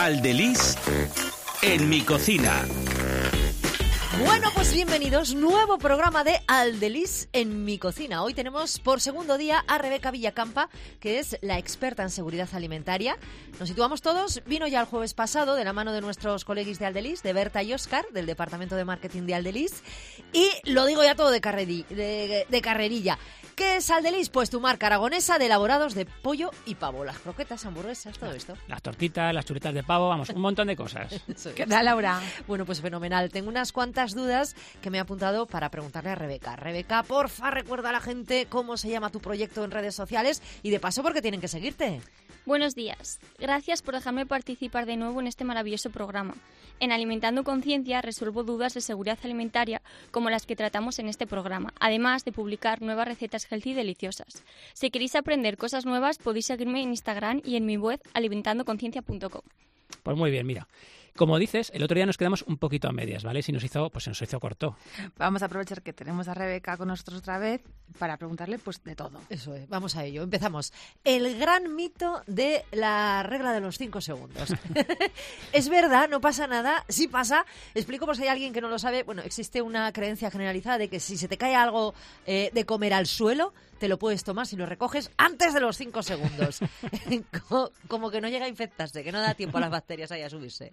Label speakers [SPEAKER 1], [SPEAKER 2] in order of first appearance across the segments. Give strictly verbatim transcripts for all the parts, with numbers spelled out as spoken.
[SPEAKER 1] Aldeliz en mi cocina.
[SPEAKER 2] Bueno, pues bienvenidos, nuevo programa de Aldeliz en mi cocina. Hoy tenemos por segundo día a Rebeca Villacampa, que es la experta en seguridad alimentaria. Nos situamos todos, vino ya el jueves pasado de la mano de nuestros coleguis de Aldeliz, de Berta y Óscar, del departamento de marketing de Aldeliz. Y lo digo ya todo de, carreri, de, de carrerilla. ¿Qué es Aldeliz? Pues tu marca aragonesa de elaborados de pollo y pavo. Las croquetas, hamburguesas, todo esto.
[SPEAKER 3] Las tortitas, las chuletas de pavo, vamos, un montón de cosas.
[SPEAKER 2] ¿Qué tal, Laura? Bueno, pues fenomenal. Tengo unas cuantas dudas que me he apuntado para preguntarle a Rebeca. Rebeca, porfa, recuerda a la gente cómo se llama tu proyecto en redes sociales y de paso porque tienen que seguirte.
[SPEAKER 4] Buenos días. Gracias por dejarme participar de nuevo en este maravilloso programa. En Alimentando Conciencia resuelvo dudas de seguridad alimentaria como las que tratamos en este programa, además de publicar nuevas recetas healthy y deliciosas. Si queréis aprender cosas nuevas, podéis seguirme en Instagram y en mi web alimentando conciencia punto com.
[SPEAKER 3] Pues muy bien, mira. Como dices, el otro día nos quedamos un poquito a medias, ¿vale? Si nos hizo, pues se nos hizo corto.
[SPEAKER 5] Vamos a aprovechar que tenemos a Rebeca con nosotros otra vez para preguntarle pues de todo.
[SPEAKER 2] Eso es, vamos a ello. Empezamos. El gran mito de la regla de los cinco segundos. Es verdad, no pasa nada. Sí pasa. Explico por si hay alguien que no lo sabe. Bueno, existe una creencia generalizada de que si se te cae algo eh, de comer al suelo, te lo puedes tomar si lo recoges antes de los cinco segundos. como, como que no llega a infectarse, que no da tiempo a las bacterias ahí a subirse.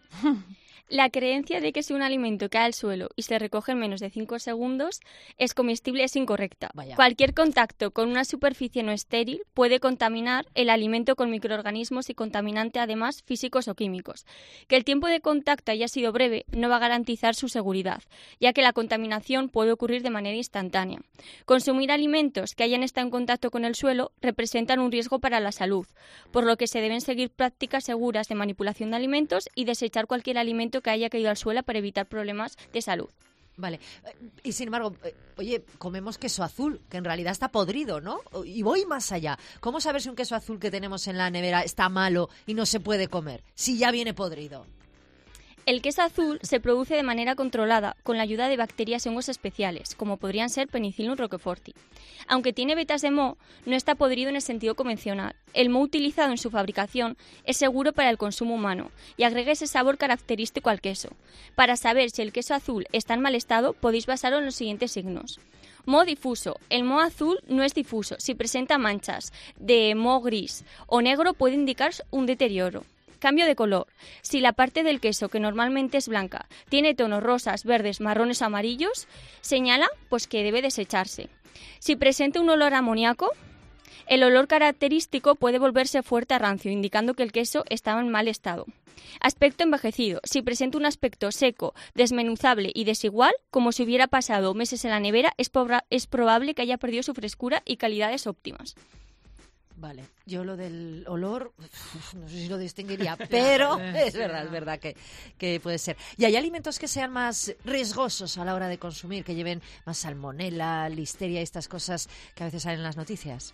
[SPEAKER 4] La creencia de que si un alimento cae al suelo y se recoge en menos de cinco segundos es comestible es incorrecta.
[SPEAKER 2] Vaya.
[SPEAKER 4] Cualquier contacto con una superficie no estéril puede contaminar el alimento con microorganismos y contaminantes además físicos o químicos. Que el tiempo de contacto haya sido breve no va a garantizar su seguridad, ya que la contaminación puede ocurrir de manera instantánea. Consumir alimentos que hayan estado en contacto con el suelo representan un riesgo para la salud, por lo que se deben seguir prácticas seguras de manipulación de alimentos y desechar cualquier alimento que haya caído al suelo para evitar problemas de salud.
[SPEAKER 2] Vale. Y sin embargo, oye, comemos queso azul, que en realidad está podrido, ¿no? Y voy más allá. ¿Cómo saber si un queso azul que tenemos en la nevera está malo y no se puede comer, si ya viene podrido?
[SPEAKER 4] El queso azul se produce de manera controlada con la ayuda de bacterias y hongos especiales, como podrían ser Penicillium roqueforti. Aunque tiene vetas de moho, no está podrido en el sentido convencional. El moho utilizado en su fabricación es seguro para el consumo humano y agrega ese sabor característico al queso. Para saber si el queso azul está en mal estado, podéis basaros en los siguientes signos. Moho difuso. El moho azul no es difuso. Si presenta manchas de moho gris o negro, puede indicar un deterioro. Cambio de color. Si la parte del queso, que normalmente es blanca, tiene tonos rosas, verdes, marrones o amarillos, señala pues que debe desecharse. Si presenta un olor a amoníaco, el olor característico puede volverse fuerte a rancio, indicando que el queso estaba en mal estado. Aspecto envejecido. Si presenta un aspecto seco, desmenuzable y desigual, como si hubiera pasado meses en la nevera, es, pobra- es probable que haya perdido su frescura y calidades óptimas.
[SPEAKER 2] Vale, yo lo del olor, uf, no sé si lo distinguiría, pero es verdad, es verdad que, que puede ser. ¿Y hay alimentos que sean más riesgosos a la hora de consumir, que lleven más salmonela, listeria y estas cosas que a veces salen en las noticias?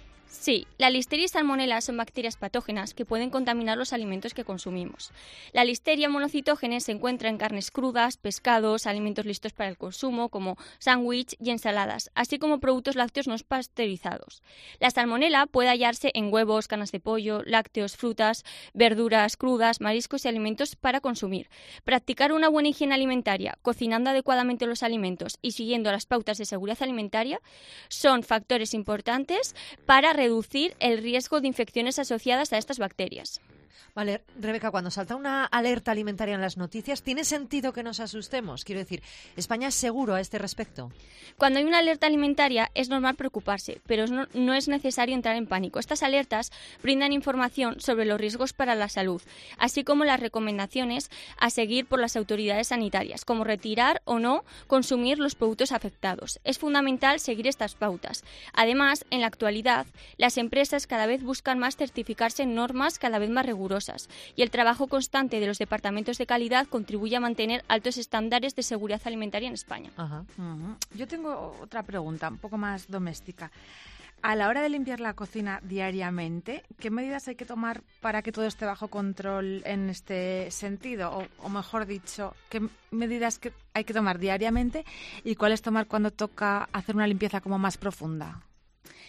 [SPEAKER 4] Sí, la listeria y salmonela son bacterias patógenas que pueden contaminar los alimentos que consumimos. La listeria monocitógena se encuentra en carnes crudas, pescados, alimentos listos para el consumo como sándwich y ensaladas, así como productos lácteos no pasteurizados. La salmonela puede hallarse en huevos, carnes de pollo, lácteos, frutas, verduras crudas, mariscos y alimentos para consumir. Practicar una buena higiene alimentaria, cocinando adecuadamente los alimentos y siguiendo las pautas de seguridad alimentaria son factores importantes para reducir el riesgo de infecciones asociadas a estas bacterias.
[SPEAKER 2] Vale, Rebeca, cuando salta una alerta alimentaria en las noticias, ¿tiene sentido que nos asustemos? Quiero decir, ¿España es seguro a este respecto?
[SPEAKER 4] Cuando hay una alerta alimentaria es normal preocuparse, pero no, no es necesario entrar en pánico. Estas alertas brindan información sobre los riesgos para la salud, así como las recomendaciones a seguir por las autoridades sanitarias, como retirar o no consumir los productos afectados. Es fundamental seguir estas pautas. Además, en la actualidad, las empresas cada vez buscan más certificarse en normas cada vez más rigurosas y el trabajo constante de los departamentos de calidad contribuye a mantener altos estándares de seguridad alimentaria en España.
[SPEAKER 2] Ajá.
[SPEAKER 5] Uh-huh. Yo tengo otra pregunta, un poco más doméstica. A la hora de limpiar la cocina diariamente, ¿qué medidas hay que tomar para que todo esté bajo control en este sentido? O, o mejor dicho, ¿qué medidas que hay que tomar diariamente y cuáles tomar cuando toca hacer una limpieza como más profunda?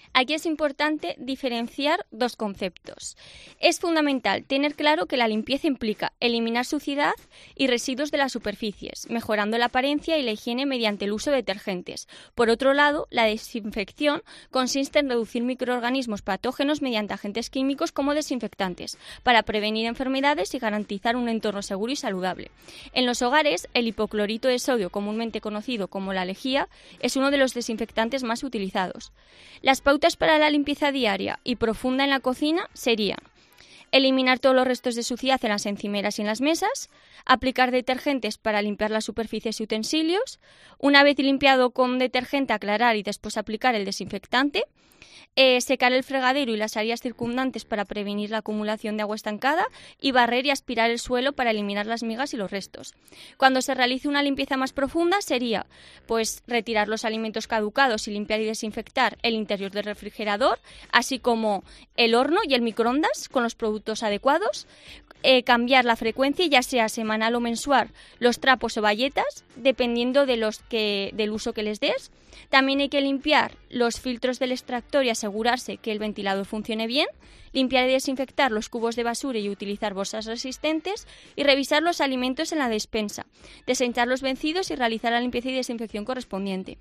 [SPEAKER 4] Aquí es importante diferenciar dos conceptos. Es fundamental tener claro que la limpieza implica eliminar suciedad y residuos de las superficies, mejorando la apariencia y la higiene mediante el uso de detergentes. Por otro lado, la desinfección consiste en reducir microorganismos patógenos mediante agentes químicos como desinfectantes, para prevenir enfermedades y garantizar un entorno seguro y saludable. En los hogares, el hipoclorito de sodio, comúnmente conocido como la lejía, es uno de los desinfectantes más utilizados. Las pautas para la limpieza diaria y profunda en la cocina serían: eliminar todos los restos de suciedad en las encimeras y en las mesas, aplicar detergentes para limpiar las superficies y utensilios, una vez limpiado con detergente aclarar y después aplicar el desinfectante, eh, secar el fregadero y las áreas circundantes para prevenir la acumulación de agua estancada y barrer y aspirar el suelo para eliminar las migas y los restos. Cuando se realice una limpieza más profunda sería pues retirar los alimentos caducados y limpiar y desinfectar el interior del refrigerador, así como el horno y el microondas con los productos adecuados, eh, cambiar la frecuencia, ya sea semanal o mensual, los trapos o bayetas, dependiendo de los que, del uso que les des. También hay que limpiar los filtros del extractor y asegurarse que el ventilador funcione bien, limpiar y desinfectar los cubos de basura y utilizar bolsas resistentes, y revisar los alimentos en la despensa, desechar los vencidos y realizar la limpieza y desinfección correspondiente.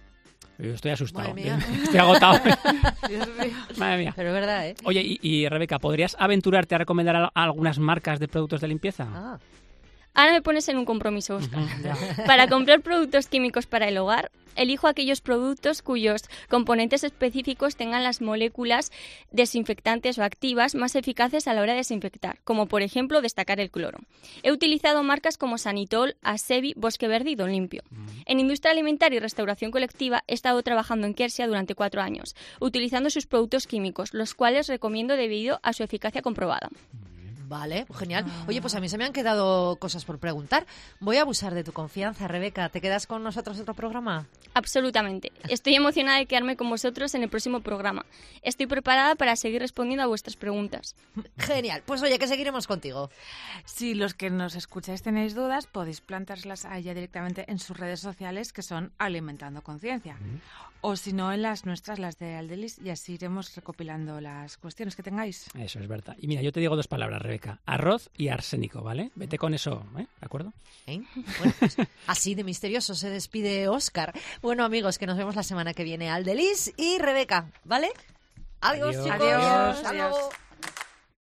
[SPEAKER 3] Yo estoy asustado.
[SPEAKER 2] Madre mía.
[SPEAKER 3] Estoy agotado.
[SPEAKER 2] Dios mío.
[SPEAKER 3] Madre mía.
[SPEAKER 2] Pero es verdad, ¿eh?
[SPEAKER 3] Oye, y, y Rebeca, ¿podrías aventurarte a recomendar a, a algunas marcas de productos de limpieza?
[SPEAKER 2] Ah.
[SPEAKER 4] Ahora me pones en un compromiso, Óscar.
[SPEAKER 3] Ujú, ya.
[SPEAKER 4] Para comprar productos químicos para el hogar, elijo aquellos productos cuyos componentes específicos tengan las moléculas desinfectantes o activas más eficaces a la hora de desinfectar, como por ejemplo destacar el cloro. He utilizado marcas como Sanitol, Asevi, Bosque Verde y Don Limpio. En industria alimentaria y restauración colectiva he estado trabajando en Kersia durante cuatro años, utilizando sus productos químicos, los cuales recomiendo debido a su eficacia comprobada.
[SPEAKER 2] Vale, genial. Oye, pues a mí se me han quedado cosas por preguntar. Voy a abusar de tu confianza, Rebeca. ¿Te quedas con nosotros otro programa?
[SPEAKER 4] Absolutamente. Estoy emocionada de quedarme con vosotros en el próximo programa. Estoy preparada para seguir respondiendo a vuestras preguntas.
[SPEAKER 2] Genial. Pues oye, que seguiremos contigo.
[SPEAKER 5] Si los que nos escucháis tenéis dudas, podéis planteárselas a ella directamente en sus redes sociales, que son Alimentando Conciencia. O si no, en las nuestras, las de Aldelis, y así iremos recopilando las cuestiones que tengáis.
[SPEAKER 3] Eso es verdad. Y mira, yo te digo dos palabras, Rebeca. Arroz y arsénico, ¿vale? Vete con eso, ¿eh? ¿De acuerdo?
[SPEAKER 2] ¿Eh? Bueno, pues, así de misterioso se despide Óscar. Bueno, amigos, que nos vemos la semana que viene. Aldelis y Rebeca, ¿vale? Adiós,
[SPEAKER 3] Adiós.
[SPEAKER 2] chicos.
[SPEAKER 5] Adiós,
[SPEAKER 2] Hasta
[SPEAKER 5] adiós.
[SPEAKER 2] luego.